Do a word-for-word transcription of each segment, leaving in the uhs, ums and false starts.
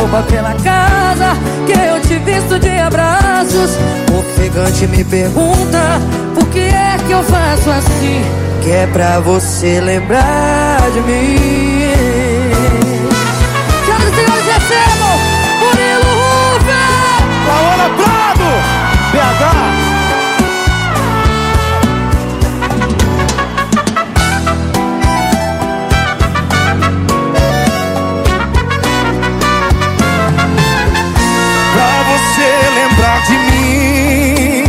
roupa pela casa, que eu te visto de abraços. O ofegante me pergunta por que é que eu faço assim, que é pra você lembrar de mim. Senhoras e senhores, recebam Murilo Ruffer, Paola Prado, B H. Lembrar de mim,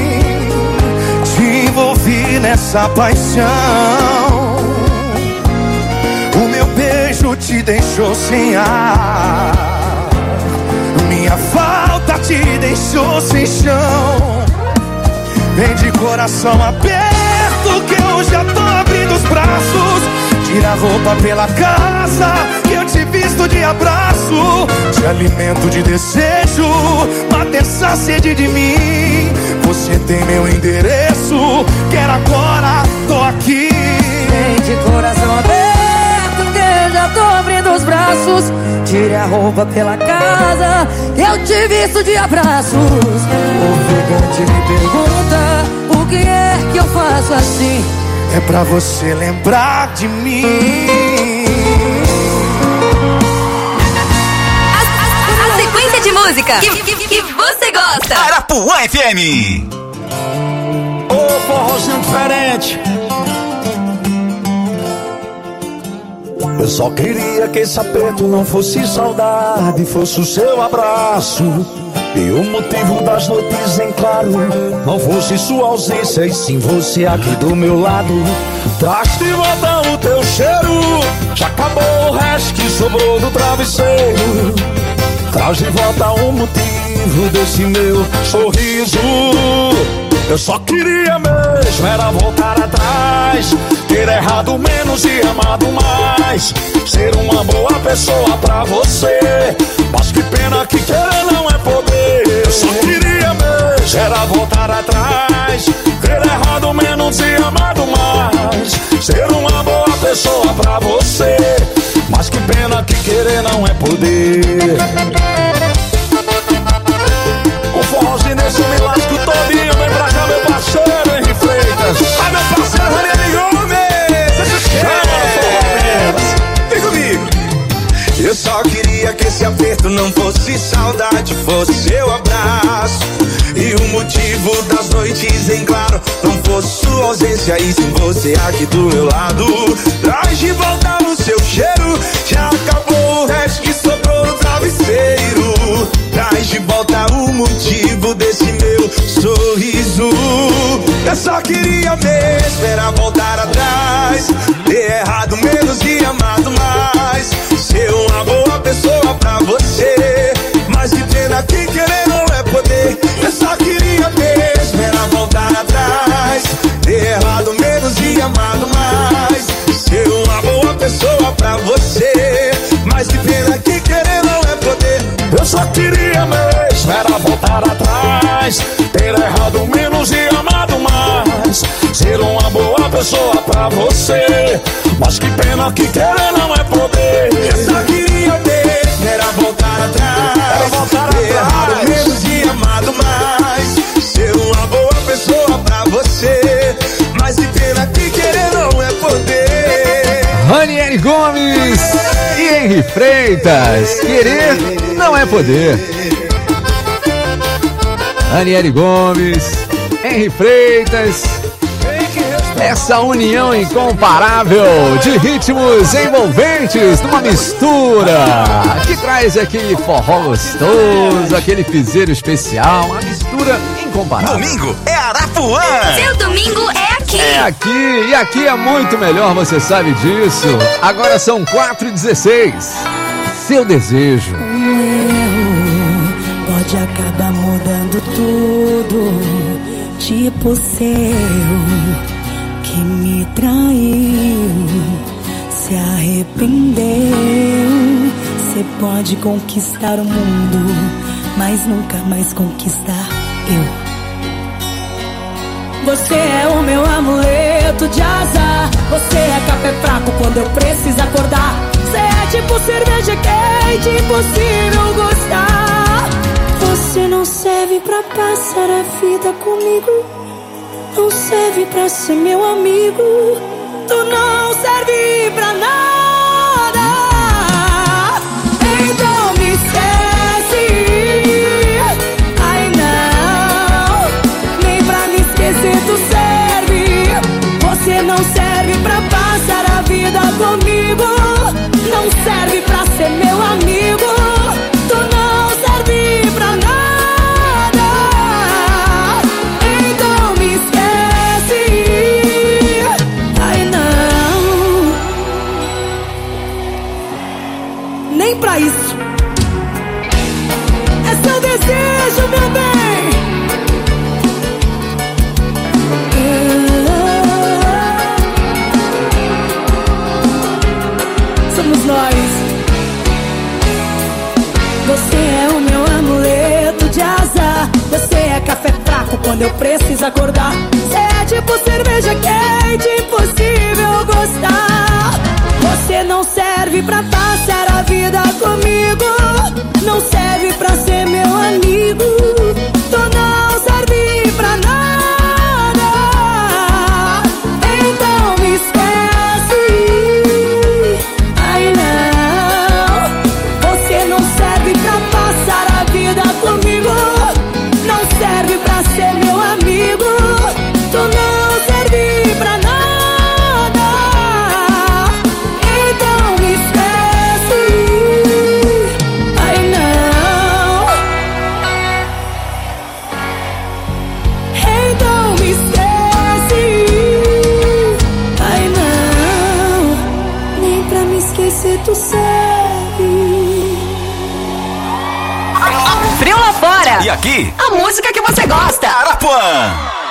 te envolvi nessa paixão. O meu beijo te deixou sem ar, minha falta te deixou sem chão. Vem de coração aberto que eu já tô abrindo os braços. Tira a roupa pela casa, que eu te visto de abraço. Te alimento de desejo, mata essa sede de mim. Você tem meu endereço, quero agora, tô aqui. Vem de coração aberto que eu já tô abrindo os braços. Tire a roupa pela casa, que eu te visto de abraços. O ofegante me pergunta por que é que eu faço assim, é pra você lembrar de mim. A, a, a sequência de música que, que, que você gosta. Arapuã F M. Ô, oh, forrozinho diferente. Eu só queria que esse aperto não fosse saudade, fosse o seu abraço. E o motivo das noites em claro não fosse sua ausência, e sim você aqui do meu lado. Traz de volta o teu cheiro, já acabou o resto que sobrou do travesseiro. Traz de volta o motivo desse meu sorriso. Eu só queria mesmo era voltar atrás, ter errado menos e amado mais, ser uma boa pessoa pra você. Mas que pena que querer não é poder. Eu só queria mesmo era voltar atrás, ter errado menos e amado mais, ser uma boa pessoa pra você. Mas que pena que querer não é poder. O forrozinho nesse me lasco todinho. Vem pra cá, meu parceiro Henry Freitas. Ah, meu parceiro Ranieri Gomes. Vem comigo. Eu só queria que esse aperto não fosse saudade, fosse seu abraço. E o motivo das noites em claro não fosse sua ausência, e sim você aqui do meu lado. Traz de volta o seu cheiro, já acabou o resto que sobrou no travesseiro. Traz de volta o motivo desse meu sorriso. Eu só queria mesmo era voltar atrás, ter errado menos e amado mais, ser uma boa pessoa pra você. Mas que pena que querer não é poder. Eu só queria mesmo era voltar atrás, ter errado menos e amado mais, ser uma boa pessoa pra você. Mas que pena que querer não é poder. Eu só queria mesmo era voltar atrás, ter errado menos e amado mais, ser uma boa pessoa pra você. Mas que pena que querer não é poder. Eu só queria mesmo era voltar atrás, era voltar ter errado menos e amado mais, ser uma boa pessoa pra você. Mas que pena que querer não é poder. Ranieri Gomes e Henry Freitas. Querer não é poder. Ranieri Gomes, Henry Freitas. Essa união incomparável de ritmos envolventes numa mistura que traz aquele forró gostoso, aquele piseiro especial, uma mistura incomparável. Domingo é Arapuã. Seu domingo é aqui. É aqui, e aqui é muito melhor, você sabe disso. Agora são quatro e dezesseis. Seu desejo. Um erro pode acabar mudando tudo, tipo seu que me traiu, se arrependeu. Você pode conquistar o mundo, mas nunca mais conquistar eu. Você é o meu amuleto de azar, você é café fraco quando eu preciso acordar. Você é tipo cerveja de impossível gostar. Você não serve pra passar a vida comigo, não serve pra ser meu amigo, tu não serve pra nada. Então me esquece. Ai não, nem pra me esquecer tu serve. Você não serve pra passar a vida comigo, não serve pra ser meu amigo, tu não serve pra nada. Então me esquece. Ai não, nem pra isso. É seu desejo, meu bem. Somos nós. Você é o meu amuleto de azar. Você é café fraco quando eu preciso acordar. Você é tipo cerveja quente, impossível gostar. Você não serve pra passar a vida comigo, não serve pra ser meu amigo, tu não serve pra nada. Então me esquece. Ai não, você não serve pra passar a vida comigo, não serve pra ser meu amigo, tu não serve pra nada. Então me esquece. Ai não, então me esquece. Ai não, nem pra me esquecer tu serve. Frio lá fora. E aqui, A música que você gosta. Arapuã.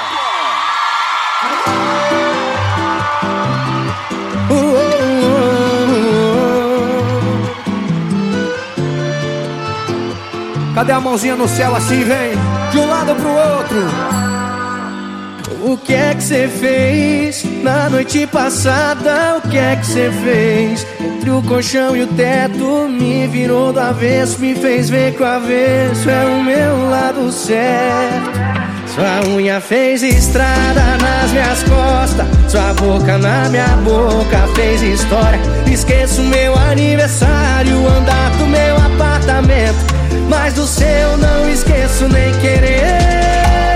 Cadê a mãozinha no céu assim, vem? De um lado pro outro. O que é que você fez na noite passada? O que é que você fez? Entre o colchão e o teto, me virou do avesso, me fez ver que o avesso é o meu lado certo. Sua unha fez estrada nas minhas costas, sua boca na minha boca fez história. Esqueço meu aniversário, andar do meu apartamento, mas do seu não esqueço nem querendo.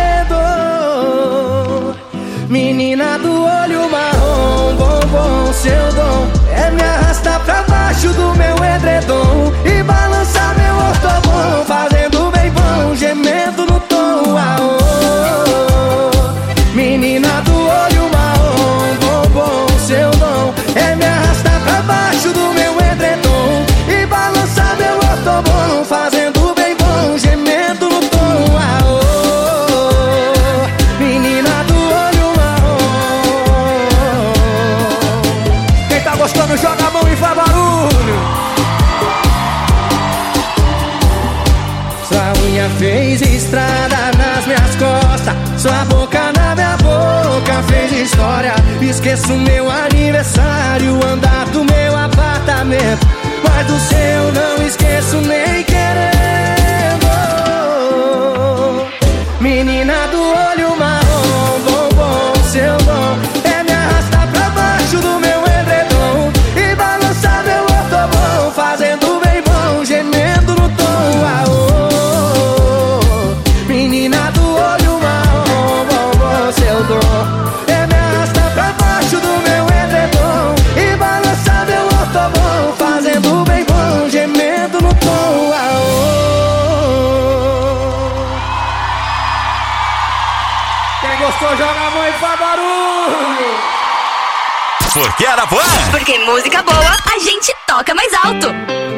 Menina do olho marrom, bombom, seu dom é me arrastar pra baixo do meu edredom e balançar meu ortobom, fazendo bem bom, gemendo no tom. Aô. Menina do olho marrom, bombom, seu dom é me arrastar pra baixo do meu edredom e balançar meu ortobom, fazendo bem bom, gemendo no tom. Aô. Menina do olho marrom, quem tá gostando joga a mão e faz barulho. Sua unha fez estrada nas minhas costas, sua boca na minha boca fez história. Esqueço meu aniversário, andar do meu apartamento, mas do seu não esqueço nem querendo. Menina do olho marrom, bombom, seu dom é me arrastar pra baixo do meu edredom e balançar meu ortobom, fazendo bem bom, gemendo no tom. Aô. Menina do olho marrom, bombom, seu dom é me arrastar pra baixo do meu edredom e balançar meu ortobom, fazendo bem bom, gemendo no tom. Aô. Quem gostou joga a mão e faz barulho. Porque Arapuã. Porque música boa, a gente toca mais alto.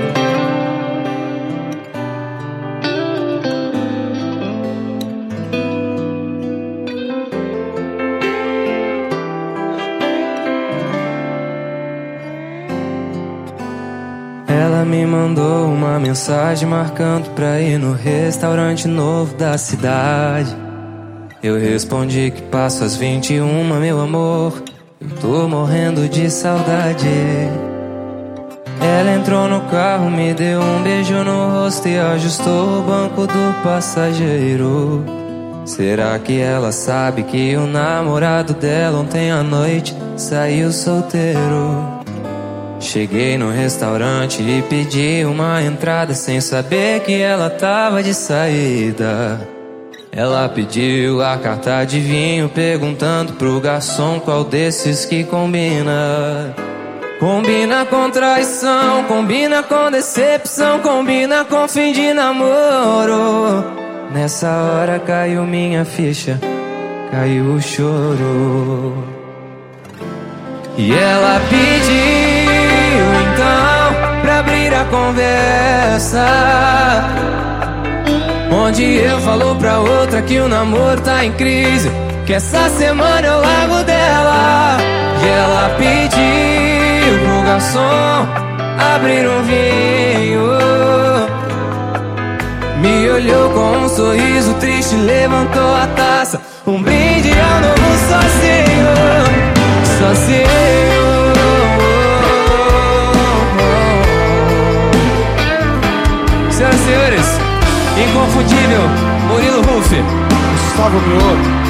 Ela me mandou uma mensagem marcando pra ir no restaurante novo da cidade. Eu respondi que passo às vinte e uma, meu amor, eu tô morrendo de saudade. Ela entrou no carro, me deu um beijo no rosto e ajustou o banco do passageiro. Será que ela sabe que o namorado dela ontem à noite saiu solteiro? Cheguei no restaurante e pedi uma entrada sem saber que ela tava de saída. Ela pediu a carta de vinho, perguntando pro garçom qual desses que combina. Combina com traição, combina com decepção, combina com fim de namoro. Nessa hora caiu minha ficha, caiu o choro. E ela pediu então pra abrir a conversa, onde eu falo pra outra que o namoro tá em crise, que essa semana eu largo dela. E ela pediu pro garçom abrir um vinho, me olhou com um sorriso triste, levantou a taça. Um brinde ao novo sozinho, sozinho. Senhoras e senhores, inconfundível Murilo Huff, Gustavo Mioto.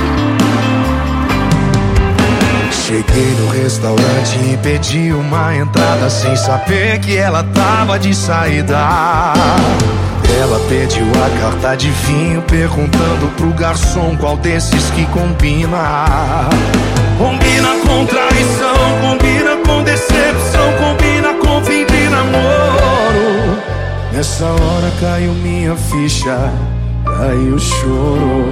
Cheguei no restaurante e pedi uma entrada sem saber que ela tava de saída. Ela pediu a carta de vinho, perguntando pro garçom qual desses que combina. Combina com traição, combina com decepção, combina com fim de namoro. Nessa hora caiu minha ficha, caiu o choro.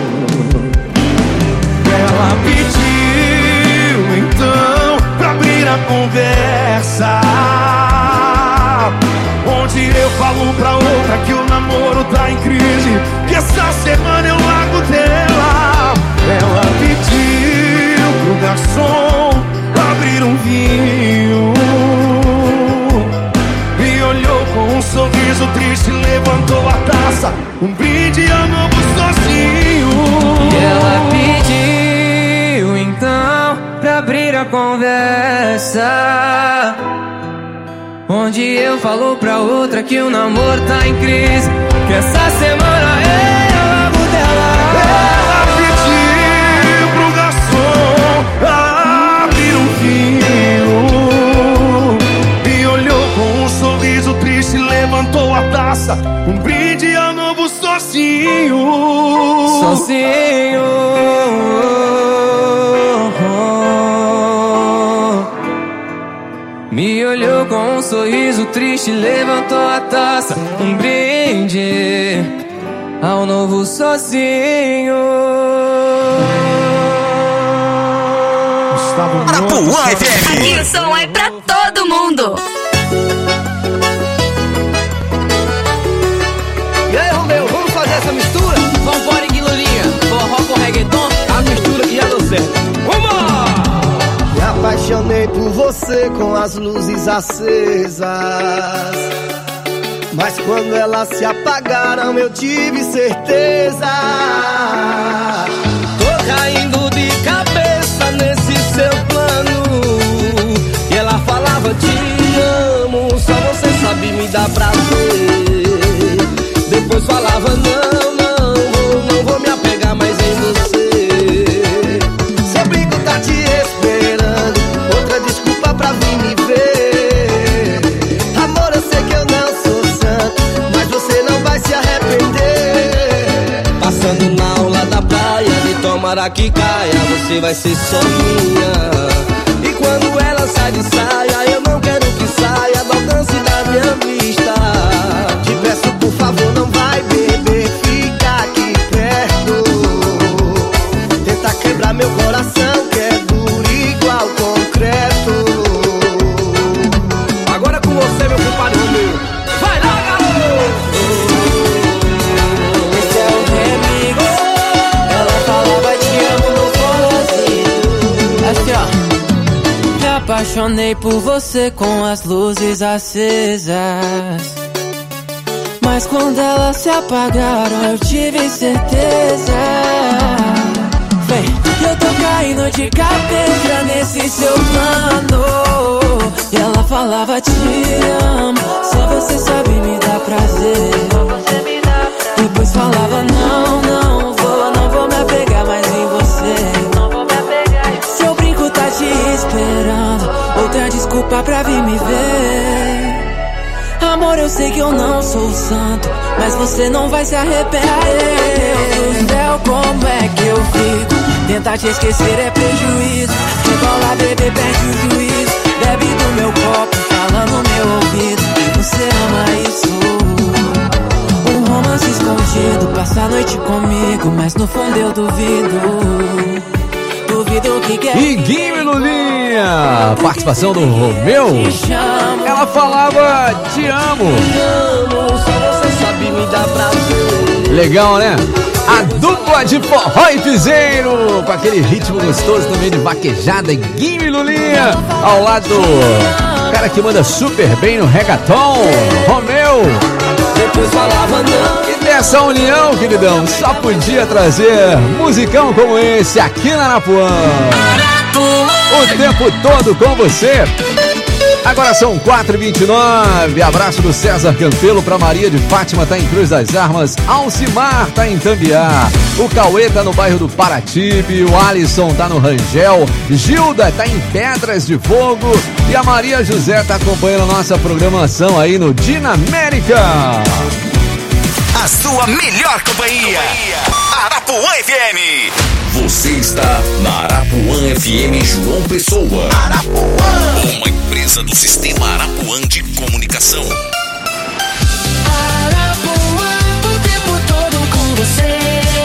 Ela pediu então pra abrir a conversa, onde eu falo pra outra que o namoro tá em crise, que essa semana eu largo dela. Ela pediu pro garçom abrir um vinho, me olhou com um sorriso triste, levantou a taça. Um brinde ao novo sozinho. E ela pediu então pra abrir a conversa, onde eu falo pra outra que o namoro tá em crise, que essa semana eu largo dela. Ela pediu pro garçom abrir um vinho, me olhou com um sorriso triste, levantou a taça. Um brinde ao novo sozinho. Sozinho. Me olhou com um sorriso triste, levantou a taça. Um brinde ao novo sozinho. Arapuã F M. Aqui o som é pra todo mundo. E aí, Romeu, vamos fazer essa mistura? Vambora, Guilurinha, forró com reggaeton, a mistura que já deu certo. Vamos! Me apaixonei por você com as luzes acesas, mas quando elas se apagaram eu tive certeza. Tô caindo de cabeça nesse seu plano, e ela falava te amo, só você sabe me dar prazer. Depois falava não, não vou, não vou me apegar mais em você. Seu brinco tá te esperando, outra desculpa pra vir me ver. Amor, eu sei que eu não sou santo, mas você não vai se arrepender. Passando na aula da praia, de tomara que caia, você vai ser só minha. E quando ela sai de saia, eu não quero que saia do alcance da minha vista. Te peço por favor, não vai beber, fica aqui perto. Tenta quebrar meu coração, que é duro igual concreto. Agora com você, meu compadre Romeu. Vai lá, garoto! Esse é o remix. Ela falava te amo, não foi assim. Assim, ó. Me apaixonei por você com as luzes acesas, mas quando elas se apagaram eu tive certeza. Vem. que eu tô caindo de cabeça nesse seu plano. E ela falava te amo, só você sabe me dar prazer. Depois falava não, não vou, não vou me apegar mais em você. Não vou me apegar. Seu brinco tá te esperando, outra desculpa pra vir me ver. Amor, eu sei que eu não sou santo, mas você não vai se arrepender. Meu Deus do céu, como é que eu fico? Tentar te esquecer é prejuízo. Rebola, bebê, perde o juízo. Bebe do meu copo, fala no meu ouvido. Você ama isso? Um romance escondido, passa a noite comigo, mas no fundo eu duvido. Duvido que quer. E Guime Lulinha, participação do Romeu. Ela falava te amo. Só você sabe me dar prazer. Legal, né? A dupla de forró e piseiro, com aquele ritmo gostoso também de vaquejada. Guime Lulinha, ao lado do cara que manda super bem no reggaeton, Romeu. Depois falava não. E dessa união, queridão, só podia trazer musicão como esse aqui na Arapuã. O tempo todo com você. Agora são quatro e vinte e nove. Abraço do César Campelo pra Maria de Fátima, tá em Cruz das Armas. Alcimar tá em Tambiá. O Cauê tá no bairro do Paratibe. O Alisson tá no Rangel. Gilda tá em Pedras de Fogo. E a Maria José tá acompanhando a nossa programação aí no Dinamérica. A sua melhor companhia. Arapuã F M. Você está na Arapuã F M João Pessoa. Arapuã. Uma empresa do Sistema Arapuã de Comunicação. Arapuã, o tempo todo com você.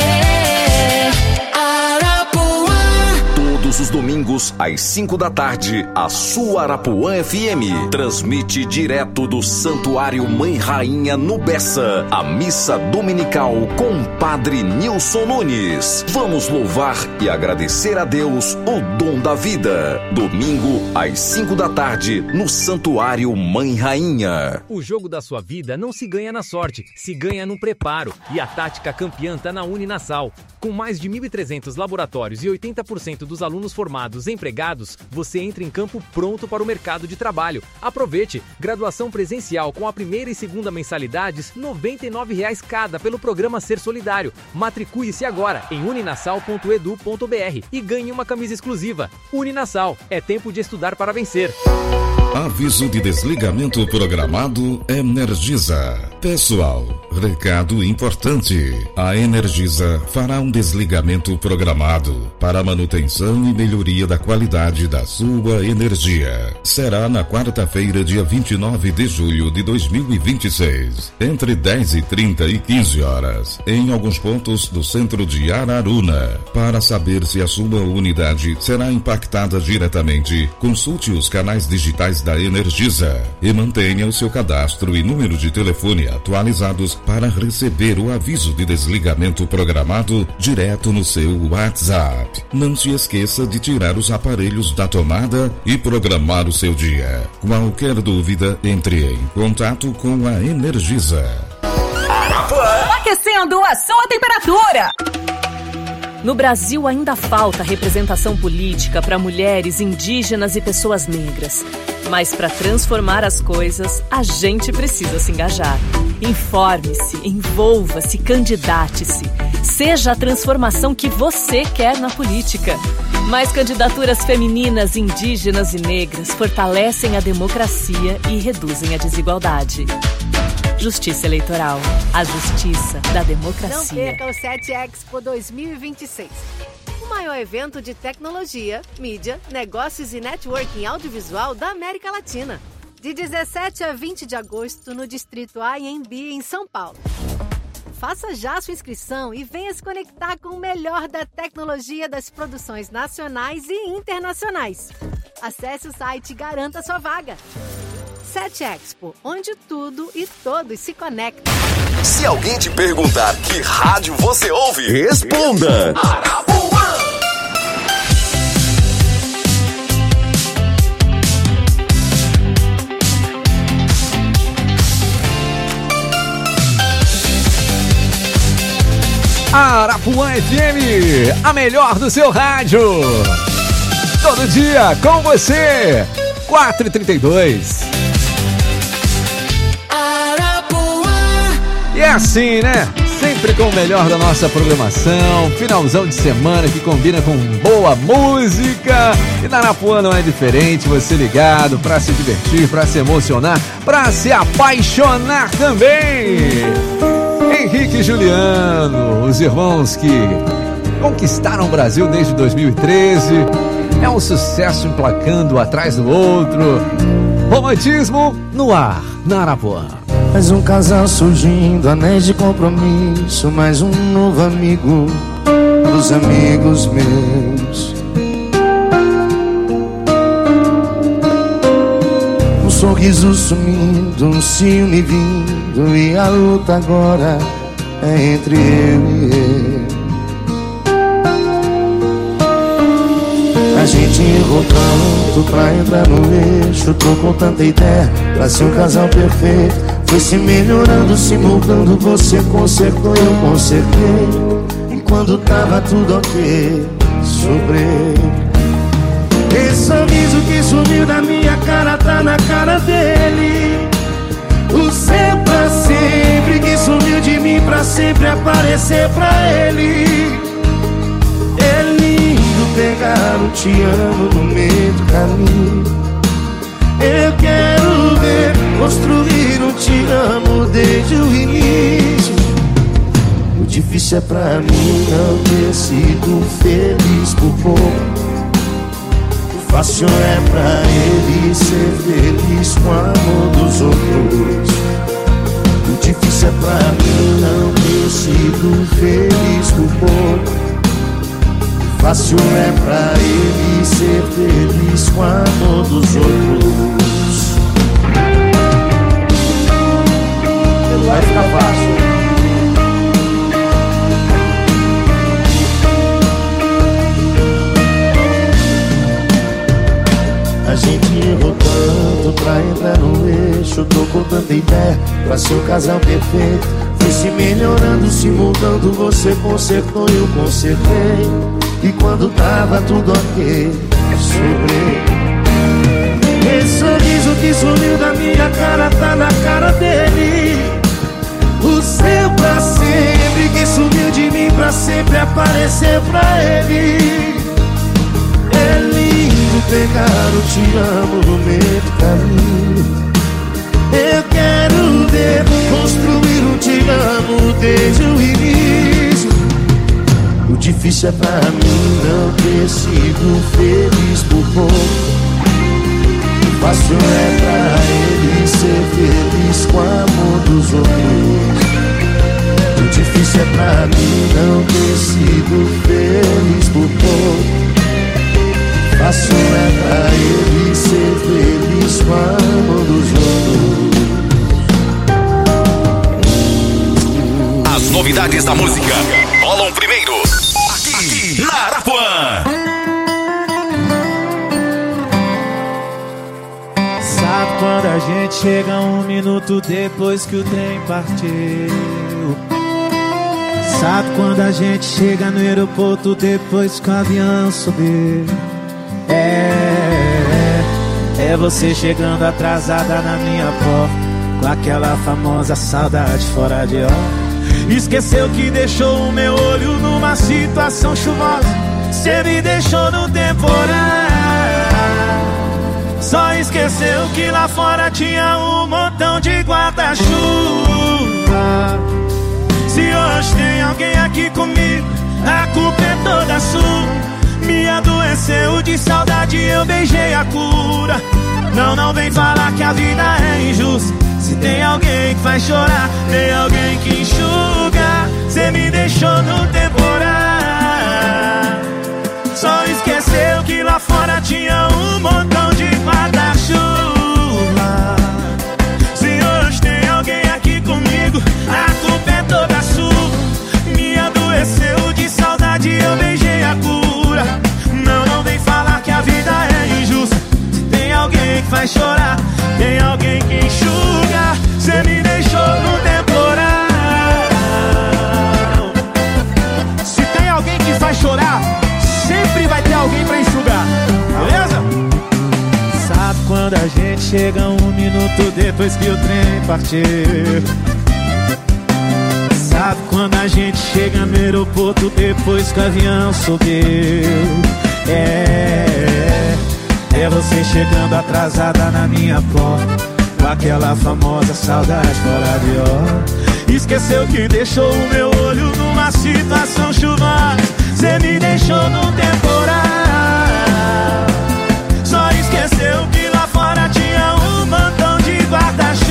Arapuã. Todos os domingos, às cinco da tarde, a sua Arapuã F M transmite direto do Santuário Mãe Rainha no Bessa, a missa dominical com o Padre Nilson Nunes. Vamos louvar e agradecer a Deus o dom da vida. Domingo, às cinco da tarde, no Santuário Mãe Rainha. O jogo da sua vida não se ganha na sorte, se ganha no preparo. E a tática campeã tá na Uninasal. Com mais de mil e trezentos laboratórios e oitenta por cento dos alunos formados empregados, você entra em campo pronto para o mercado de trabalho. Aproveite! Graduação presencial com a primeira e segunda mensalidades, noventa e nove reais cada pelo programa Ser Solidário. Matricule-se agora em uninasal ponto edu ponto br e ganhe uma camisa exclusiva. Uninasal, é tempo de estudar para vencer. Aviso de desligamento programado Energisa. Pessoal, recado importante. A Energisa fará um desligamento programado para manutenção e melhoria da qualidade da sua energia. Será na quarta-feira, dia vinte e nove de julho de dois mil e vinte e seis, entre dez e trinta e quinze horas, em alguns pontos do centro de Araruna. Para saber se a sua unidade será impactada diretamente, consulte os canais digitais da Energisa e mantenha o seu cadastro e número de telefone atualizados para receber o aviso de desligamento programado direto no seu WhatsApp. Não se esqueça de tirar os aparelhos da tomada e programar o seu dia. Qualquer dúvida, entre em contato com a Energisa. Aquecendo a sua temperatura. No Brasil ainda falta representação política para mulheres, indígenas e pessoas negras. Mas para transformar as coisas, a gente precisa se engajar. Informe-se, envolva-se, candidate-se. Seja a transformação que você quer na política. Mais candidaturas femininas, indígenas e negras fortalecem a democracia e reduzem a desigualdade. Justiça Eleitoral. A justiça da democracia. Não perca o sete Expo dois mil e vinte e seis. O maior evento de tecnologia, mídia, negócios e networking audiovisual da América Latina. De dezessete a vinte de agosto no Distrito A M B em São Paulo. Faça já sua inscrição e venha se conectar com o melhor da tecnologia das produções nacionais e internacionais. Acesse o site e garanta sua vaga. sete Expo, onde tudo e todos se conectam. Se alguém te perguntar que rádio você ouve, responda. Arapuã. Arapuã F M, a melhor do seu rádio. Todo dia com você. quatro e trinta e dois. Arapuã. E é assim, né? Sempre com o melhor da nossa programação. Finalzão de semana que combina com boa música. E na Arapuã não é diferente. Você ligado pra se divertir, pra se emocionar, pra se apaixonar também. Henrique e Juliano, os irmãos que conquistaram o Brasil desde dois mil e treze. É um sucesso emplacando atrás do outro. Romantismo no ar, na Arapuã. Mais um casal surgindo, anéis de compromisso. Mais um novo amigo dos amigos meus. Um sorriso sumindo, um ciúme vindo. E a luta agora é entre eu e ele. A gente errou tanto pra entrar no eixo. Trocou tanta ideia pra ser um casal perfeito. Foi se melhorando, se moldando. Você consertou, eu consertei. E quando tava tudo ok, sobrei. Esse sorriso que sumiu da minha cara tá na cara dele. O seu pra sempre que sumiu de mim pra sempre aparecer pra ele. É lindo pegar o te amo no meio do caminho. Eu quero ver construir um te amo desde o início. O difícil é pra mim não ter sido feliz por pouco. O fácil é pra ele ser feliz com o amor dos outros. O difícil é pra mim não ter sido feliz por pouco. Fácil é pra ele ser feliz com o amor dos outros. Vai ficar fácil. A gente errou tanto pra entrar no eixo. Trocou tanta ideia pra ser o casal perfeito. Foi se melhorando, se mudando. Você consertou, eu consertei. E quando tava tudo ok, sobrei. Esse sorriso que sumiu da minha cara tá na cara dele. O seu pra sempre que sumiu de mim pra sempre aparecer pra ele. É lindo pegar o te amo no meio do caminho. Eu quero ver construir um te amo desde o início. O difícil é pra mim não ter sido feliz por pouco. O fácil é pra ele ser feliz com o amor dos outros. O difícil é pra mim não ter sido feliz por pouco. O fácil é pra ele ser feliz com o amor dos outros. As novidades da música rolam primeiro aqui na Arapuã. Sabe quando a gente chega um minuto depois que o trem partiu? Sabe quando a gente chega no aeroporto depois que o avião subiu? É, é você chegando atrasada na minha porta, com aquela famosa saudade fora de hora. Esqueceu que deixou o meu olho numa situação chuvosa. Cê me deixou no temporal. Só esqueceu que lá fora tinha um montão de guarda-chuva. Se hoje tem alguém aqui comigo, a culpa é toda sua. Me adoeceu de saudade, eu beijei a cura. Não, não vem falar que a vida é injusta. Se tem alguém que faz chorar, tem alguém que enxuga. Cê me deixou no temporal. Só esqueceu que lá fora tinha um montão de guarda-chuva. Se hoje tem alguém aqui comigo, a culpa é toda sua. Me adoeceu de saudade, eu beijei a cura. Não, não vem falar que a vida é injusta. Se tem alguém que faz chorar, tem alguém que enxuga. Cê me deixou no temporal. chega um minuto depois que o trem partiu. Sabe quando a gente chega no aeroporto depois que o avião subiu? É, é você chegando atrasada na minha porta, com aquela famosa saudade fora de hora. Esqueceu que deixou o meu olho numa situação chuvosa. Cê me deixou num temporal. Só esqueceu que lá fora tinha um montão de guarda-chuva.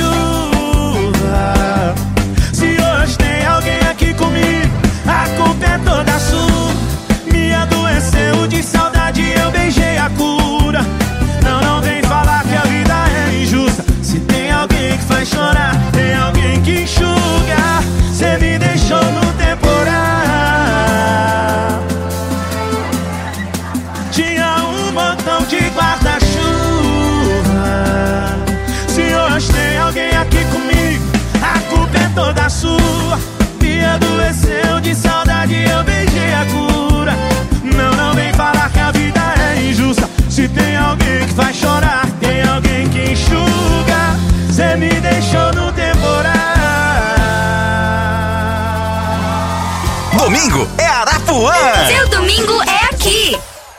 Se hoje tem alguém aqui comigo, a culpa é toda sua. Me adoeceu de saudade, eu beijei a cura. Não, não vem falar que a vida é injusta. Se tem alguém que faz chorar, tem alguém que enxuga. Cê me deixou no temporal. Tinha um montão de guarda-chuva. Se hoje tem alguém aqui comigo, a culpa é toda sua. Me adoeceu de saudade, eu beijei a cura. Não, não vem falar que a vida é injusta. Se tem alguém que faz chorar, tem alguém que enxuga. Cê me deixou no temporal. Domingo é Arapuã. Seu domingo é aqui.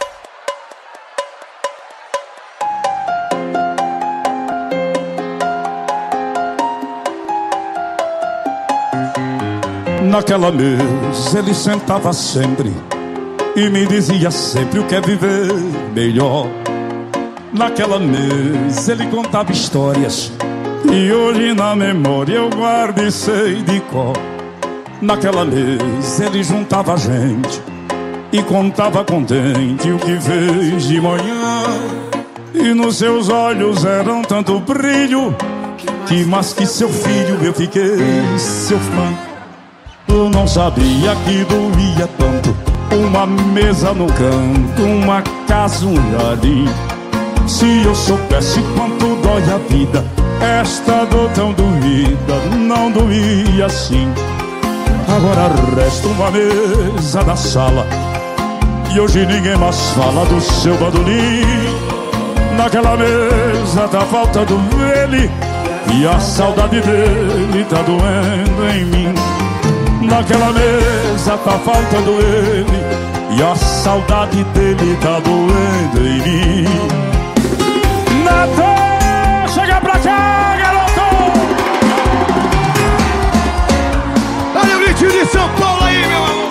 Naquela mesa ele sentava sempre e me dizia sempre o que é viver melhor. Naquela mesa ele contava histórias e hoje na memória eu guardo e sei de cor. Naquela mesa ele juntava a gente e contava contente o que fez de manhã. E nos seus olhos eram tanto brilho que mais que seu filho eu fiquei seu fã. Eu não sabia que doía tanto uma mesa no canto, uma casa, um jardim. Se eu soubesse quanto dói a vida, esta dor tão doída não doía assim. Agora resta uma mesa na sala e hoje ninguém mais fala do seu bandolim. Naquela mesa tá faltando ele e a saudade dele tá doendo em mim. Naquela mesa tá faltando ele e a saudade dele tá doendo em mim. Natal, chega pra cá, garoto! Olha o grito de São Paulo aí, meu amor!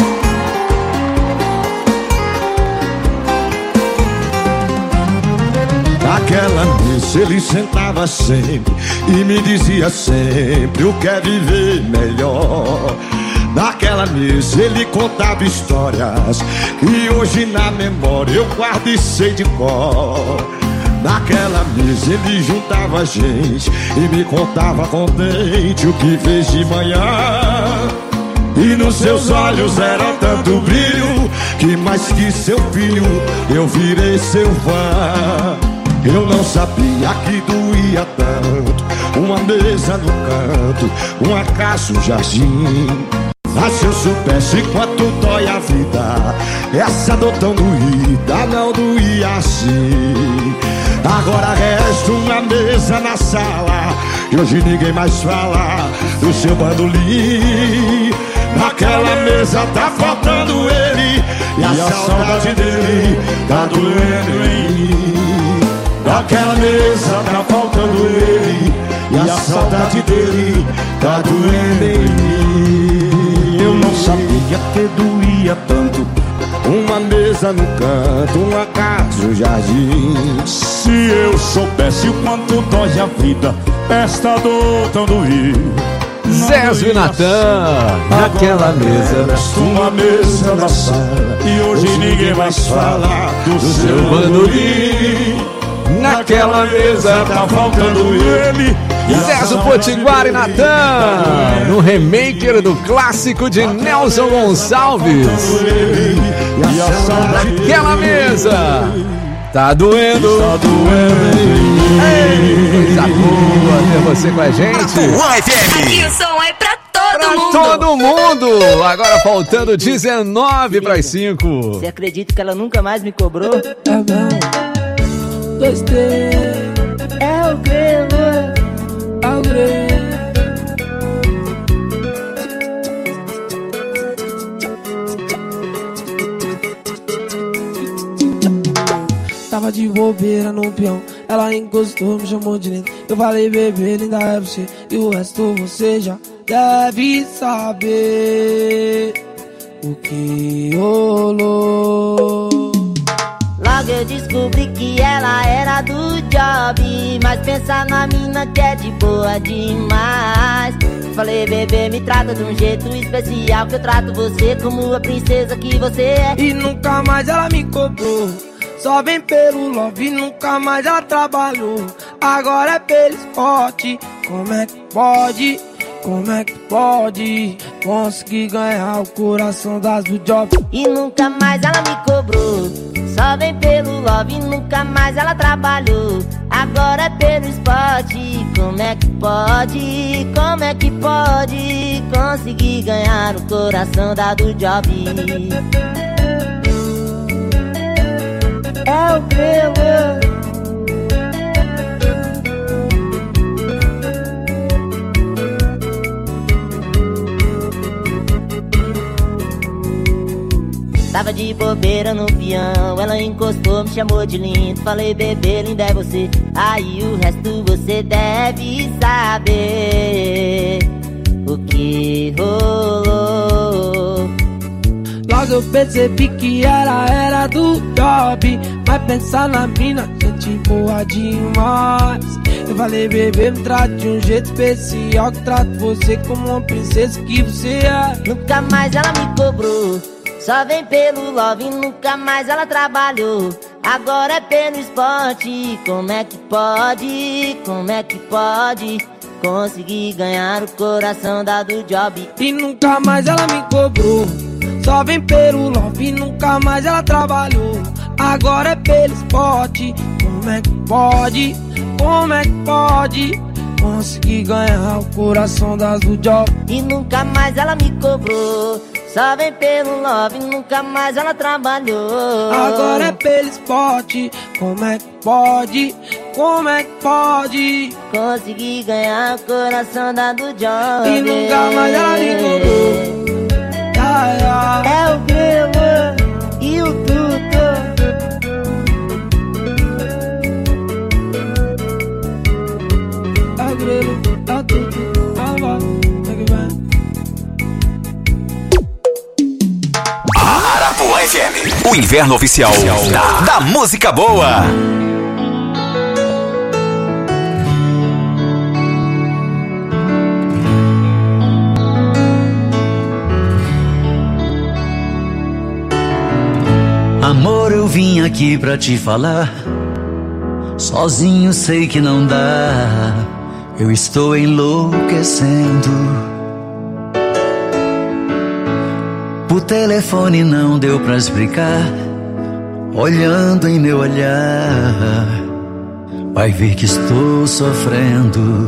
Naquela mesa ele sentava sempre e me dizia sempre o que é viver melhor. Naquela mesa ele contava histórias que hoje na memória eu guardo e sei de cor. Naquela mesa ele juntava a gente e me contava contente o que fez de manhã. E nos seus olhos era tanto brilho que mais que seu filho eu virei seu fã. Eu não sabia que doía tanto uma mesa no canto, uma casa, um jardim. Mas se eu soubesse quanto dói a vida, essa dor tão doída não doía assim. Agora resta uma mesa na sala e hoje ninguém mais fala do seu bandolim. Naquela mesa tá faltando ele e a, e a saudade dele tá doendo em mim. Naquela mesa tá faltando ele e a saudade dele tá doendo em mim. Eu não sabia que doía tanto uma mesa no canto, uma casa, um jardim. Se eu soubesse o quanto dói a vida, esta dor tão doída. Zézio e Natan, naquela mesa, uma mesa na sala e hoje ninguém mais fala do seu bandolim. Naquela mesa tá faltando ele. Zézio Potiguar e Natan, no remake do clássico de Nelson Gonçalves. Naquela mesa tá doendo. Tá doendo. Ei, coisa boa ter você com a gente. Aqui o som é pra todo pra mundo. todo mundo. Agora faltando dezenove para as cinco. Você acredita que ela nunca mais me cobrou? Tá bom. Dois, três. É o grelo, é o grelo. Tava de bobeira no peão, ela encostou, me chamou de lindo. Eu falei, bebê, linda é você, e o resto você já deve saber o que rolou. Logo eu descobri que ela era do job, mas pensa na mina que é de boa demais. Falei, bebê, me trata de um jeito especial, que eu trato você como a princesa que você é. E nunca mais ela me cobrou, só vem pelo love, nunca mais ela trabalhou. Agora é pelo esporte, como é que pode? Como é que pode conseguir ganhar o coração das do job? E nunca mais ela me cobrou, só vem pelo love, nunca mais ela trabalhou. Agora é pelo esporte, como é que pode? Como é que pode conseguir ganhar o coração da do job? É o grelo. Tava de bobeira no peão, ela encostou, me chamou de lindo. Falei, bebê, linda é você, aí o resto você deve saber o que rolou. Logo eu percebi que ela era do job, mas pensar na mina, gente boa demais. Eu falei, bebê, me trate de um jeito especial, que trato você como uma princesa que você é. Nunca mais ela me cobrou, só vem pelo love, nunca mais ela trabalhou. Agora é pelo esporte, como é que pode? Como é que pode conseguir ganhar o coração da do job? E nunca mais ela me cobrou, só vem pelo love, nunca mais ela trabalhou. Agora é pelo esporte, como é que pode? Como é que pode conseguir ganhar o coração das do job? E nunca mais ela me cobrou, só vem pelo love, nunca mais ela trabalhou. Agora é pelo esporte, como é que pode? Como é que pode conseguir ganhar o coração da do job? E nunca mais ela me cobrou. Ai, ai. É o grelo e o tudo. É o grelo, é o tudo. Ah, vai, é que vai. Arapuã F M, o inverno oficial da, da música boa. Amor, eu vim aqui pra te falar, sozinho sei que não dá, eu estou enlouquecendo. O telefone não deu pra explicar, olhando em meu olhar, vai ver que estou sofrendo.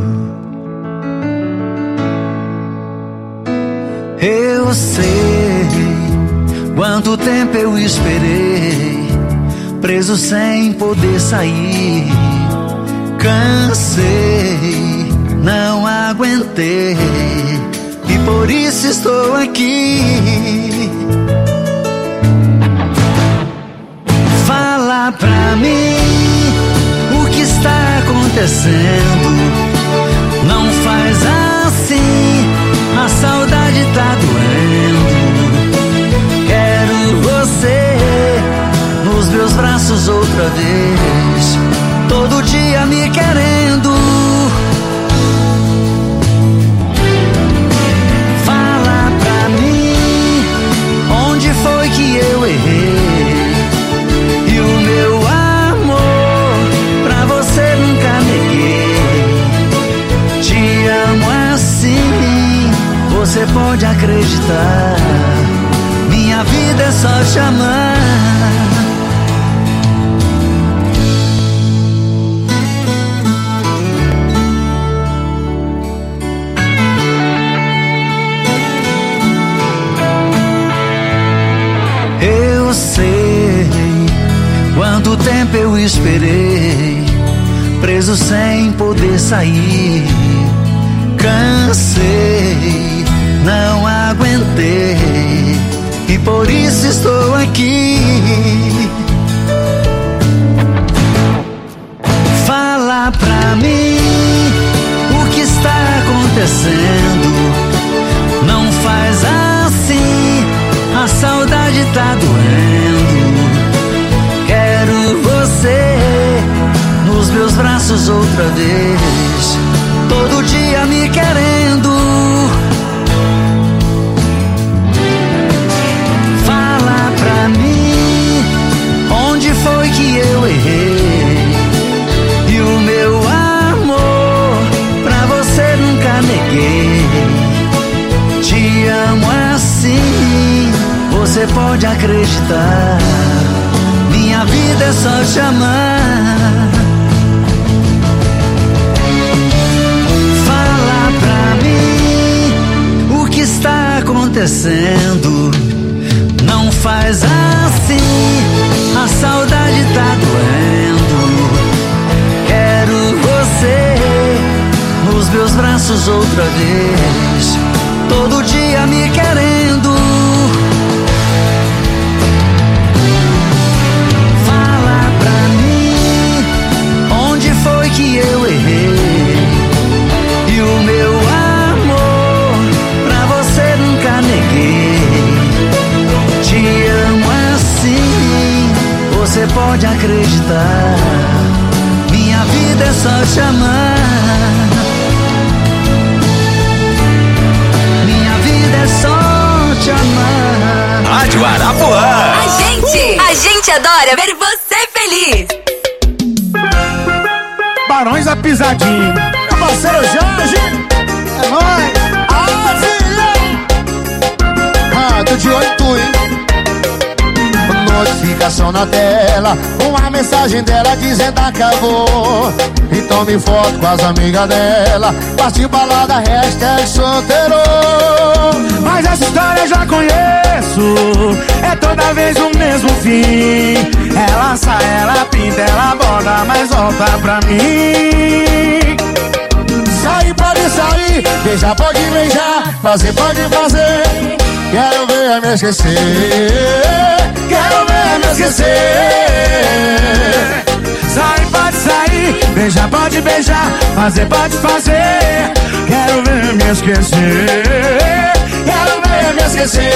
Eu sei quanto tempo eu esperei, preso sem poder sair. Cansei, não aguentei, e por isso estou aqui. Fala pra mim o que está acontecendo. Não faz assim, a saudade tá doendo. Quero você nos meus braços outra vez, todo dia me querendo. Fala pra mim onde foi que eu errei, e o meu amor pra você nunca neguei. Te amo assim, você pode acreditar, minha vida é só te amar. Eu sei quanto tempo eu esperei, preso sem poder sair. Cansei, não aguentei, e por isso estou aqui. Fala pra mim o que está acontecendo. Não faz assim, a saudade tá doendo. Quero você nos meus braços outra vez, todo dia me querendo. Fala pra mim onde foi que eu errei, e o meu amor pra você nunca neguei. Te amo assim, você pode acreditar, minha vida é só te amar. Fala pra mim o que está acontecendo. Não faz assim, a saudade tá doendo. Quero você nos meus braços outra vez, todo dia me querendo. Fala pra mim onde foi que eu errei, e o meu amor pra você nunca neguei. Te amo assim, você pode acreditar, minha vida é só te amar. É só te amar. Rádio Arapuã. A gente, a gente adora ver você feliz. Barões da Pisadinha, meu parceiro Jorge. É nóis. Ah, filhão. Ah, tô de olho em tu, hein. Notificação na tela, uma mensagem dela dizendo acabou. E tome foto com as amigas dela, partiu balada, hashtag solteiro. Mas essa história eu já conheço, é toda vez o mesmo fim. Ela sai, ela pinta, ela borda, mas volta pra mim. Sair pode sair, beijar pode beijar, fazer pode fazer. Quero ver me esquecer, quero ver me esquecer. Sair pode sair, beijar pode beijar, fazer pode fazer. Quero ver me esquecer, quero ver me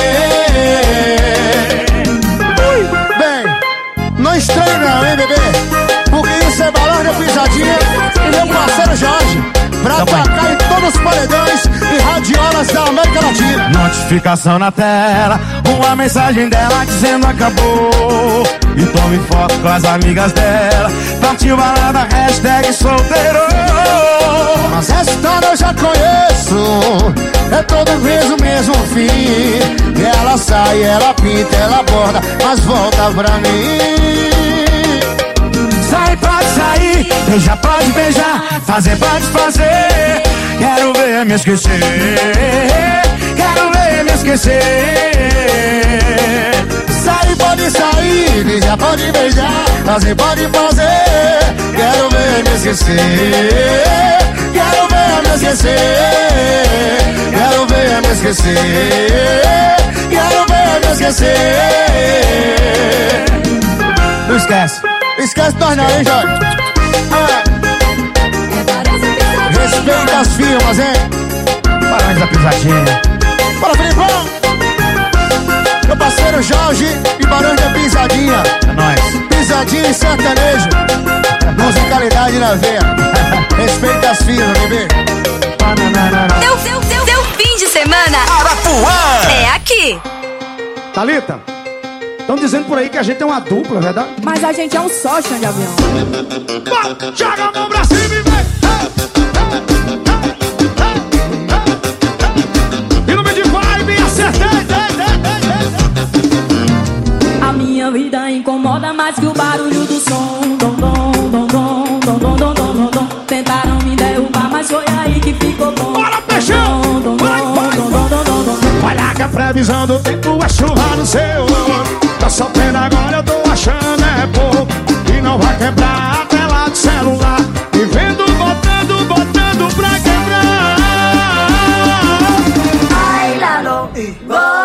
esquecer. Ui, bem, não estranho não, hein, bebê? Porque isso é balão de pisadinha e meu parceiro Jorge, pra tocar em todos os paredões e radiolas da América Latina. Notificação na tela, uma mensagem dela dizendo acabou. E tome foto com as amigas dela, partiu balada, hashtag solteiro. Mas essa história eu já conheço, é toda vez o mesmo fim. Ela sai, ela pinta, ela borda, mas volta pra mim. Sai, pode sair, beijar pode beijar, fazer pode fazer. Quero ver me esquecer, quero ver me esquecer. Sai, pode sair, beijar pode beijar, fazer pode fazer. Quero ver me esquecer, quero ver me esquecer. Quero ver me esquecer, quero ver me esquecer. Não esquece, esquece nós não, hein, Jorge? Ah. Respeita as firmas, hein? Barões da Pisadinha. Bora, Filipão! Meu parceiro Jorge e Barões da Pisadinha. É nóis. Pisadinha e sertanejo. Musicalidade na veia. Respeita as firmas, bebê. Teu, teu, teu, teu fim de semana Arapuã é aqui. Thalita, estão dizendo por aí que a gente é uma dupla, é verdade? Mas a gente é um só, chão de avião. Joga a mão pra cima e vem. E no meio de vibe, acertei. A minha vida incomoda mais que o barulho do som. Dom, dom, dom, dom, dom, dom, dom, dom, dom. Tentaram me derrubar, mas foi aí que ficou bom. Bora, peixão! Dom, dom, dom, dom, dom, dom, dom, dom. Olha que a previsão do tempo é chuva no seu olho. Tá solteiro agora, eu tô achando é pouco. E não vai quebrar a tela do celular. E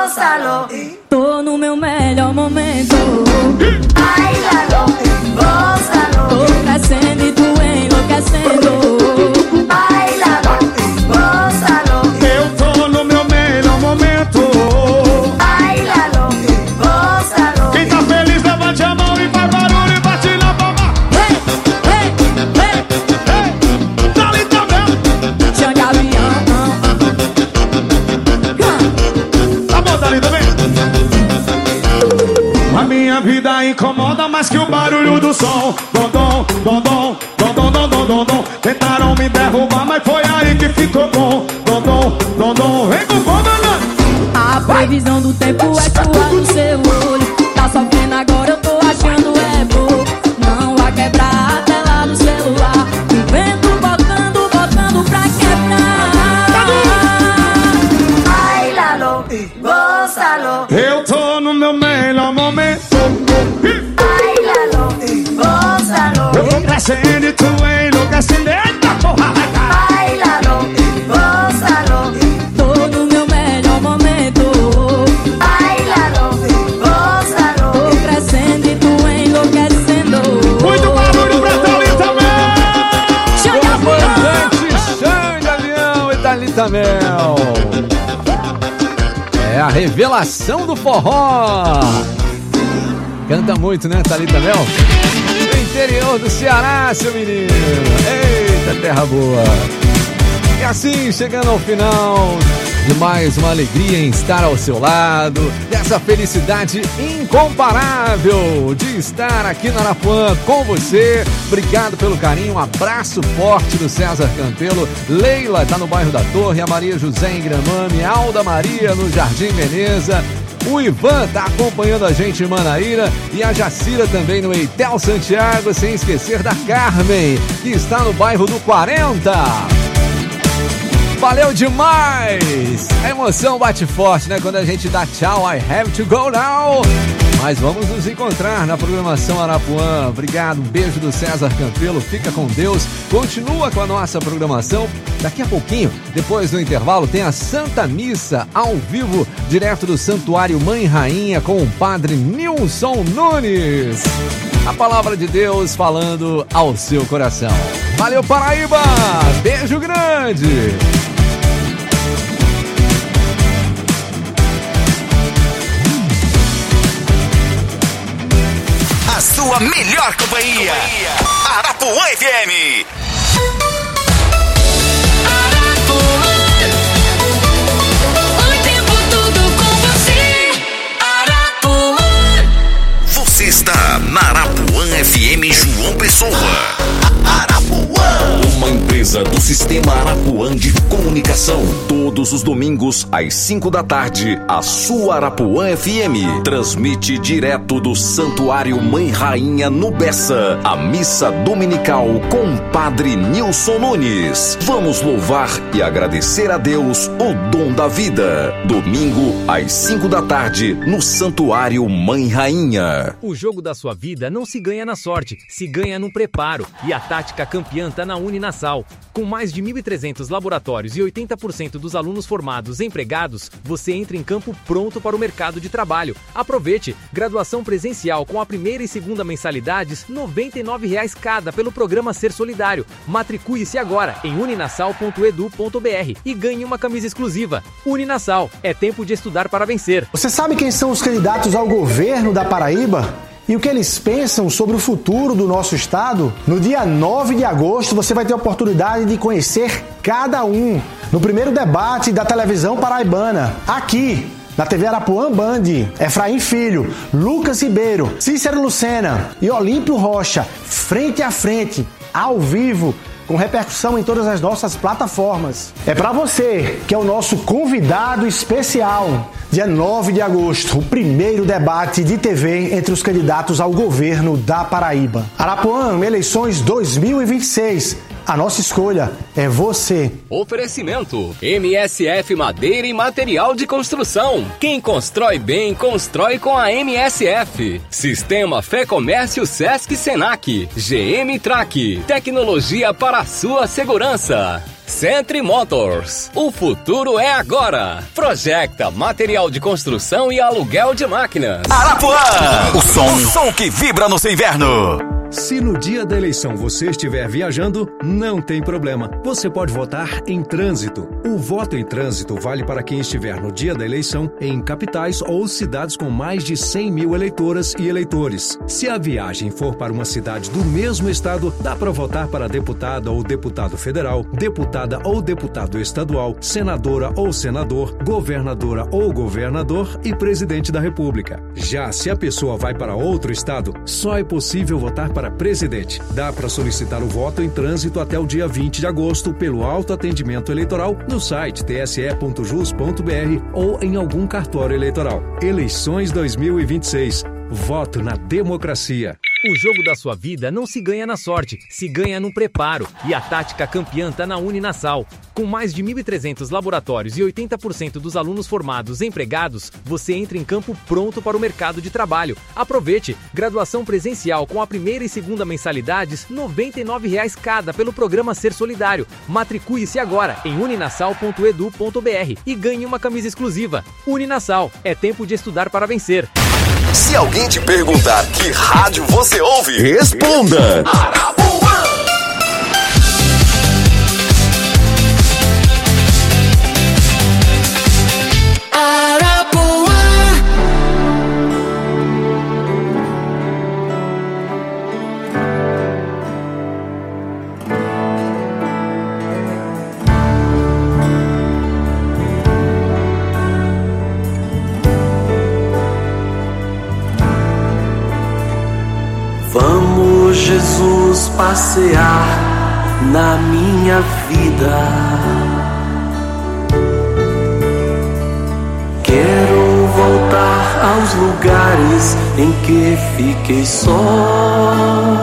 gózalo. Tô no meu melhor momento. Bailalo, gózalo. Tô crescendo e tu enlouquecendo. Bailalo, gózalo. Eu tô no meu melhor momento. Bailalo, gózalo. Quem tá feliz, levante a mão e faz barulho e bate na palma. Hey, hey, hey, hey. Thalita Mel. Chão de avião. Tá bom, Thalita, vem. A minha vida incomoda mais que o barulho do som. Dom, dom, dom, dom, dom, dom, dom, dom, dom, dom. Tentaram me derrubar, mas foi aí que ficou bom. Dom, dom, dom, dom, vem com fome, a previsão do tempo é sua no seu olho. Tá sofrendo agora, eu tô achando é bom. Não vai quebrar a tela do celular. O vento botando, botando pra quebrar. Bailalo, gózalo. Eu tô no meu melhor momento. Bailalo, gózalo. Eu tô crescendo e tu enlouquecendo. Eita porra! Bailalo, gózalo. Tô no meu melhor momento. Bailalo, gózalo. Tô crescendo e tu enlouquecendo. Muito barulho pra Thalita Mel. Chão de Comandante Chão de Avião e Thalita Mel. É a revelação do forró. Canta muito, né, Thalita Mel? No interior do Ceará, seu menino. Eita, terra boa. E assim, chegando ao final de mais uma alegria em estar ao seu lado, dessa felicidade incomparável de estar aqui na Arapuã com você. Obrigado pelo carinho, um abraço forte do César Campelo. Leila tá no bairro da Torre, a Maria José em Gramame, Alda Maria no Jardim Veneza. O Ivan tá acompanhando a gente em Manaíra e a Jacira também no Eitel Santiago, sem esquecer da Carmen, que está no bairro do quarenta. Valeu demais! A emoção bate forte, né? Quando a gente dá tchau, I have to go now. Mas vamos nos encontrar na programação Arapuã. Obrigado, um beijo do César Campelo, fica com Deus. Continua com a nossa programação. Daqui a pouquinho, depois do intervalo, tem a Santa Missa ao vivo, direto do Santuário Mãe Rainha, com o padre Nilson Nunes. A palavra de Deus falando ao seu coração. Valeu, Paraíba! Beijo grande! A sua melhor companhia, Arapuã F M. O tempo todo com você, Arapuã. Você está na Arapuã F M João Pessoa. Arapuã, uma empresa do Sistema Arapuã de Comunicação. Todos os domingos às cinco da tarde, a sua Arapuã F M transmite direto do Santuário Mãe Rainha no Bessa, a missa dominical com o padre Nilson Nunes. Vamos louvar e agradecer a Deus o dom da vida. Domingo às cinco da tarde, no Santuário Mãe Rainha. O jogo da sua vida não se ganha na sorte, se ganha no preparo. E a tática campeã tá na Uninasal. Com mais de mil e trezentos laboratórios e oitenta por cento dos alunos formados empregados, você entra em campo pronto para o mercado de trabalho. Aproveite! Graduação presencial com a primeira e segunda mensalidades, noventa e nove reais cada pelo programa Ser Solidário. Matricule-se agora em uninasal ponto edu ponto br e ganhe uma camisa exclusiva. Uninasal, é tempo de estudar para vencer. Você sabe quem são os candidatos ao governo da Paraíba? E o que eles pensam sobre o futuro do nosso estado? No dia nove de agosto, você vai ter a oportunidade de conhecer cada um no primeiro debate da televisão paraibana, aqui na T V Arapuã Band. Efraim Filho, Lucas Ribeiro, Cícero Lucena e Olímpio Rocha, frente a frente, ao vivo, com repercussão em todas as nossas plataformas. É para você, que é o nosso convidado especial. Dia nove de agosto, o primeiro debate de T V entre os candidatos ao governo da Paraíba. Arapuã, eleições dois mil e vinte e seis. A nossa escolha é você. Oferecimento: M S F Madeira e Material de Construção. Quem constrói bem, constrói com a M S F. Sistema Fé Comércio Sesc Senac. G M Track. Tecnologia para a sua segurança. Century Motors, o futuro é agora. Projecta material de construção e aluguel de máquinas. Arapuã, o som, o som que vibra no seu inverno. Se no dia da eleição você estiver viajando, não tem problema. Você pode votar em trânsito. O voto em trânsito vale para quem estiver no dia da eleição em capitais ou cidades com mais de cem mil eleitoras e eleitores. Se a viagem for para uma cidade do mesmo estado, dá para votar para deputada ou deputado federal, deputada ou deputado estadual, senadora ou senador, governadora ou governador e presidente da República. Já se a pessoa vai para outro estado, só é possível votar para presidente. Dá para solicitar o voto em trânsito até o dia vinte de agosto pelo autoatendimento eleitoral no site t s e ponto jus ponto b r ou em algum cartório eleitoral. Eleições dois mil e vinte e seis. Voto na democracia. O jogo da sua vida não se ganha na sorte, se ganha no preparo. E a tática campeã tá na Uninasal. Com mais de mil e trezentos laboratórios e oitenta por cento dos alunos formados empregados, você entra em campo pronto para o mercado de trabalho. Aproveite! Graduação presencial com a primeira e segunda mensalidades, noventa e nove reais cada pelo programa Ser Solidário. Matricule-se agora em uninasal ponto edu ponto b r e ganhe uma camisa exclusiva. Uninasal, é tempo de estudar para vencer. Se alguém te perguntar que rádio você ouve, responda! Arapuã! Arapuã! Vamos, Jesus, passear na minha vida. Quero voltar aos lugares em que fiquei só.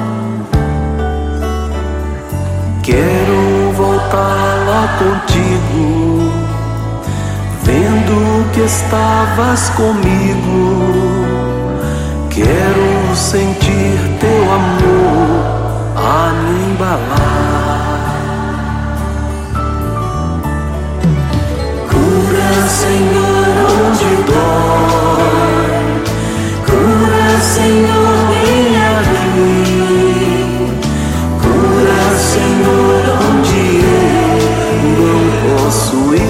Quero voltar lá contigo, vendo que estavas comigo. Quero sentir teu amor a me embalar. Cura, Senhor, onde dói. Cura, Senhor, vem aqui. Cura, Senhor, onde eu não posso ir.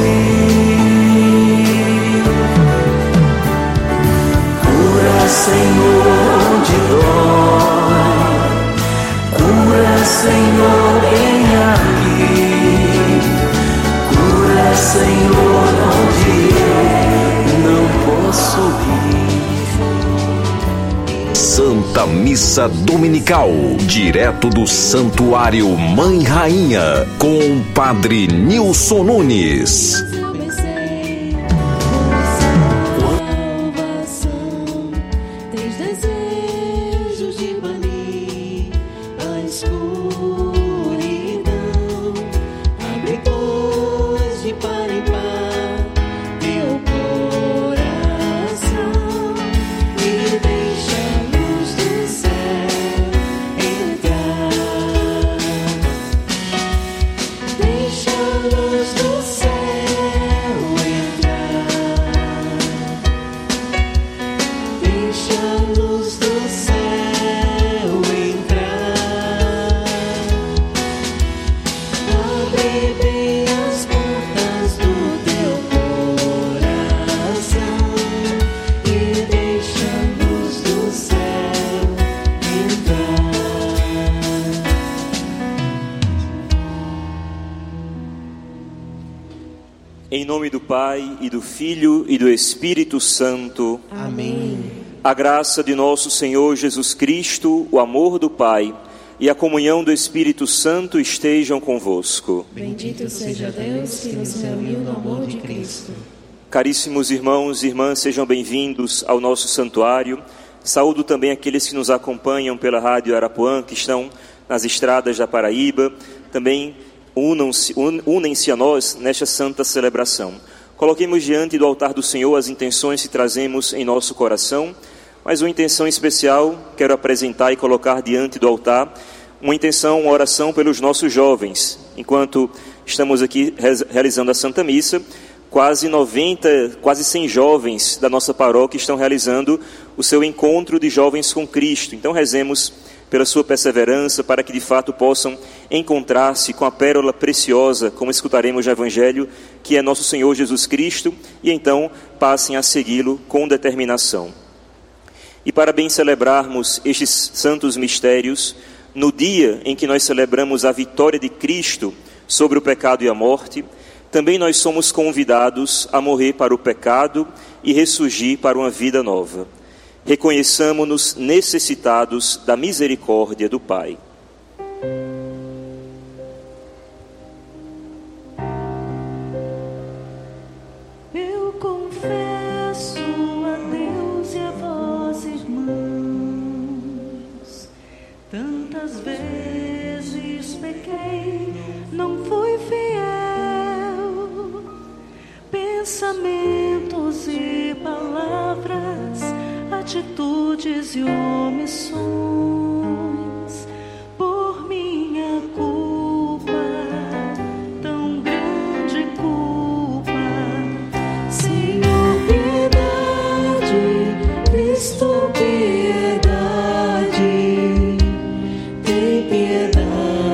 Cura, Senhor, onde dói. Cura, Senhor, vem aqui. Cura, Senhor, onde eu não posso ir. Santa Missa Dominical, direto do Santuário Mãe Rainha, com o Padre Nilson Nunes. Em nome do Pai, e do Filho, e do Espírito Santo. Amém. A graça de nosso Senhor Jesus Cristo, o amor do Pai e a comunhão do Espírito Santo estejam convosco. Bendito seja Deus que nos reuniu no amor de Cristo. Caríssimos irmãos e irmãs, sejam bem-vindos ao nosso santuário. Saúdo também aqueles que nos acompanham pela Rádio Arapuã, que estão nas estradas da Paraíba. Também Unam-se, un, unem-se a nós nesta santa celebração. Coloquemos diante do altar do Senhor as intenções que trazemos em nosso coração, mas uma intenção especial quero apresentar e colocar diante do altar, uma intenção, uma oração pelos nossos jovens. Enquanto estamos aqui realizando a Santa Missa. Quase noventa, quase cem jovens da nossa paróquia estão realizando o seu encontro de jovens com Cristo. Então rezemos pela sua perseverança, para que de fato possam encontrar-se com a pérola preciosa, como escutaremos no Evangelho, que é nosso Senhor Jesus Cristo, e então passem a segui-lo com determinação. E para bem celebrarmos estes santos mistérios, no dia em que nós celebramos a vitória de Cristo sobre o pecado e a morte, também nós somos convidados a morrer para o pecado e ressurgir para uma vida nova. Reconheçamo-nos necessitados da misericórdia do Pai. Eu confesso a Deus e a vós, irmãos, tantas vezes pequei, não fui fiel, pensamentos e palavras, atitudes e omissões, por minha culpa, tão grande culpa. Senhor, piedade, Cristo, piedade, tem piedade,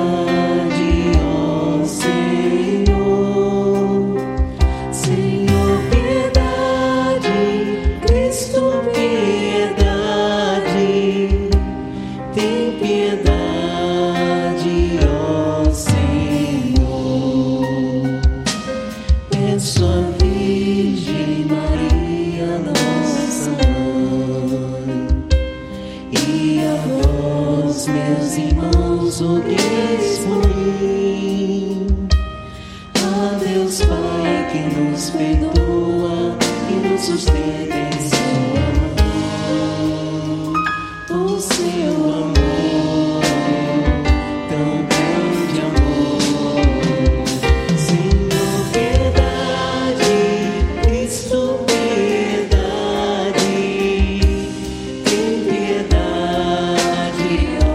ó Senhor. Senhor, piedade, Cristo, piedade, tem piedade, ó Senhor. Peço a Virgem Maria, nossa mãe, e a vós, meus irmãos, rogueis por mim. A Deus Pai que nos perdoa e nos sustenta em sua mão. O seu amor, tão grande amor. Senhor, piedade, Cristo, piedade, tem piedade, ó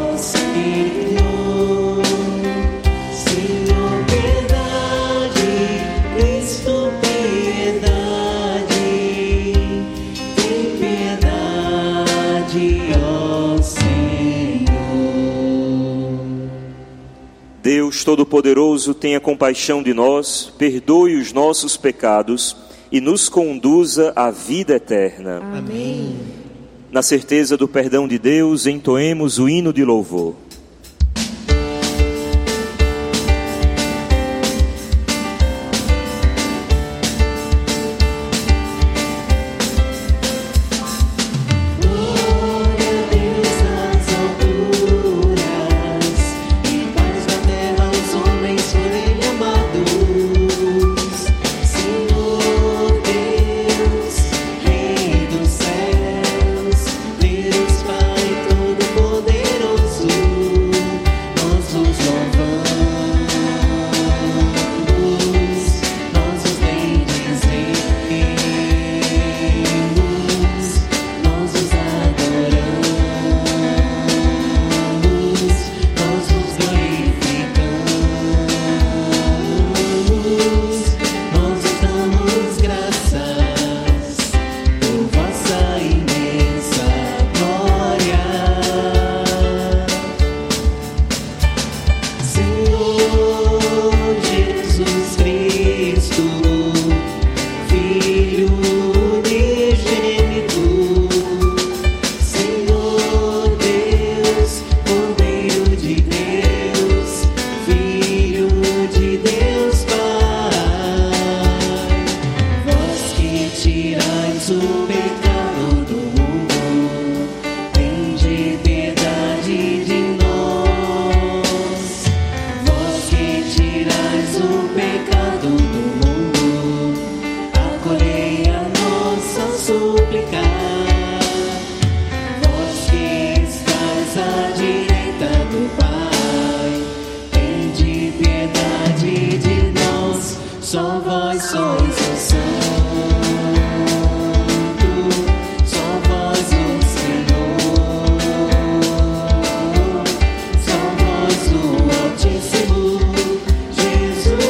Senhor. Senhor, piedade, Cristo, piedade, tem piedade, ó Senhor. Deus Todo-Poderoso, tenha compaixão de nós, perdoe os nossos pecados e nos conduza à vida eterna. Amém. Na certeza do perdão de Deus, entoemos o hino de louvor. Glória a Deus nas alturas e paz na terra aos homens por Ele amados. Senhor Deus, Rei dos céus, Deus Pai Todo-Poderoso, nós vos louvamos, nós vos bendizemos, nós vos adoramos, nós vos glorificamos, nós vos damos graças por vossa imensa glória. Senhor Jesus Cristo, Filho unigênito, Senhor Deus, Cordeiro de Deus, Filho de Deus Pai, vós que tirais o pecado do mundo, tende piedade de nós. Vós que tirais o pecado do mundo, acolhei a nossa súplica. Vós que estáis à direita do Pai, tende piedade de nós. Só vós sois o Santo, só vós o Senhor, só vós o Altíssimo, Jesus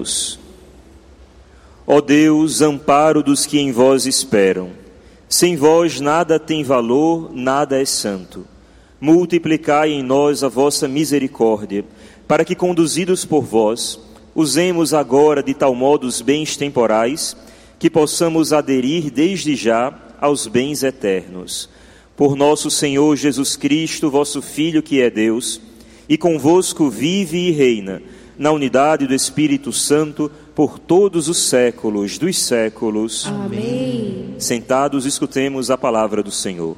Oremos. Ó Deus, amparo dos que em vós esperam, sem vós nada tem valor, nada é santo. Multiplicai em nós a vossa misericórdia, para que, conduzidos por vós, usemos agora de tal modo os bens temporais, que possamos aderir desde já aos bens eternos. Por nosso Senhor Jesus Cristo, vosso Filho, que é Deus, e convosco vive e reina, na unidade do Espírito Santo, por todos os séculos dos séculos. Amém. Sentados, escutemos a palavra do Senhor.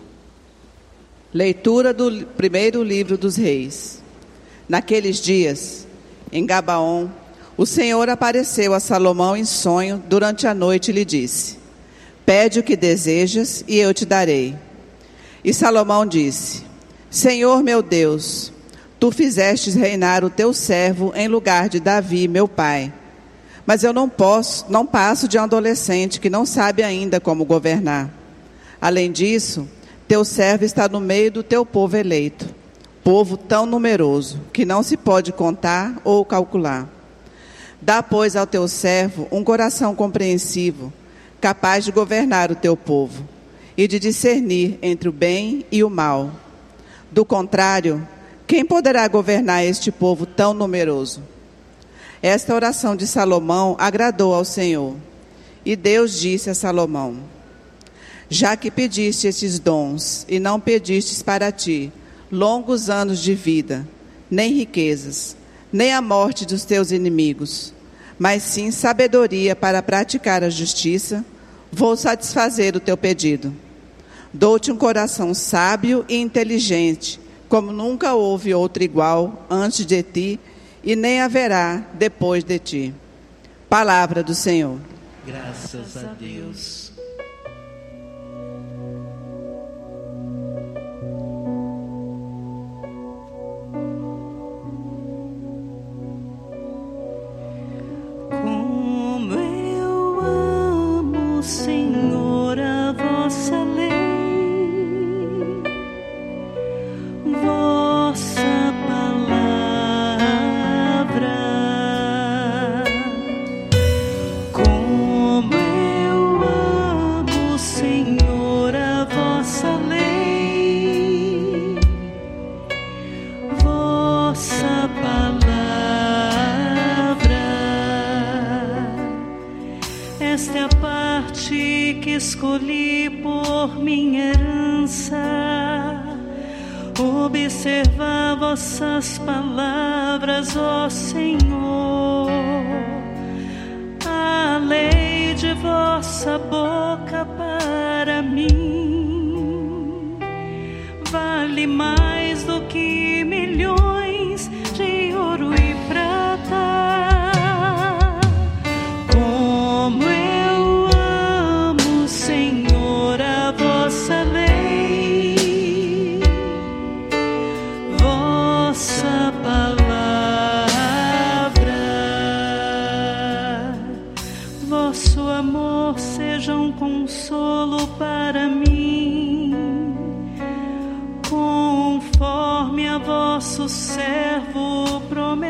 Leitura do primeiro livro dos Reis. Naqueles dias, em Gabaon, o Senhor apareceu a Salomão em sonho durante a noite e lhe disse: pede o que desejas e eu te darei. E Salomão disse: Senhor meu Deus, tu fizestes reinar o teu servo em lugar de Davi, meu pai. Mas eu não posso, não passo de um adolescente que não sabe ainda como governar. Além disso, teu servo está no meio do teu povo eleito, povo tão numeroso que não se pode contar ou calcular. Dá, pois, ao teu servo um coração compreensivo, capaz de governar o teu povo e de discernir entre o bem e o mal. Do contrário, quem poderá governar este povo tão numeroso? Esta oração de Salomão agradou ao Senhor. E Deus disse a Salomão: já que pediste estes dons e não pedistes para ti longos anos de vida, nem riquezas, nem a morte dos teus inimigos, mas sim sabedoria para praticar a justiça, vou satisfazer o teu pedido. Dou-te um coração sábio e inteligente, como nunca houve outro igual antes de ti, e nem haverá depois de ti. Palavra do Senhor. Graças a Deus. Como eu amo, Senhor, a vossa lei, vossa palavra. Como eu amo, Senhor, a vossa lei, vossa palavra. Esta é a parte que escolhi por minha herança, observar vossas palavras, ó Senhor. A lei de vossa boca para mim vale mais do que milhões de ouro e prata. Como eu amo, Senhor, a vossa lei, vossa palavra. Vosso amor seja um consolo para mim, conforme a vosso servo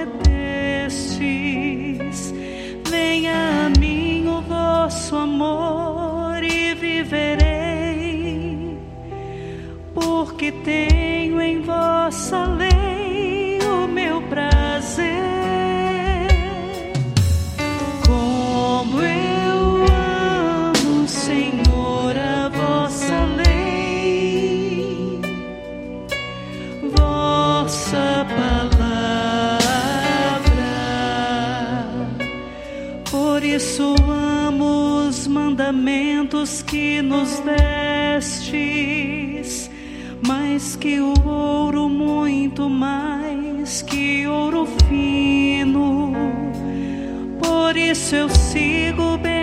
prometestes. Venha a mim o vosso amor e viverei, porque tenho em vossa lei o meu prazer. Como eu amo, Senhor, a vossa lei, vossa palavra. Por isso amo os mandamentos que nos destes, mais que o ouro, muito mais que ouro fino. Por isso eu sigo bem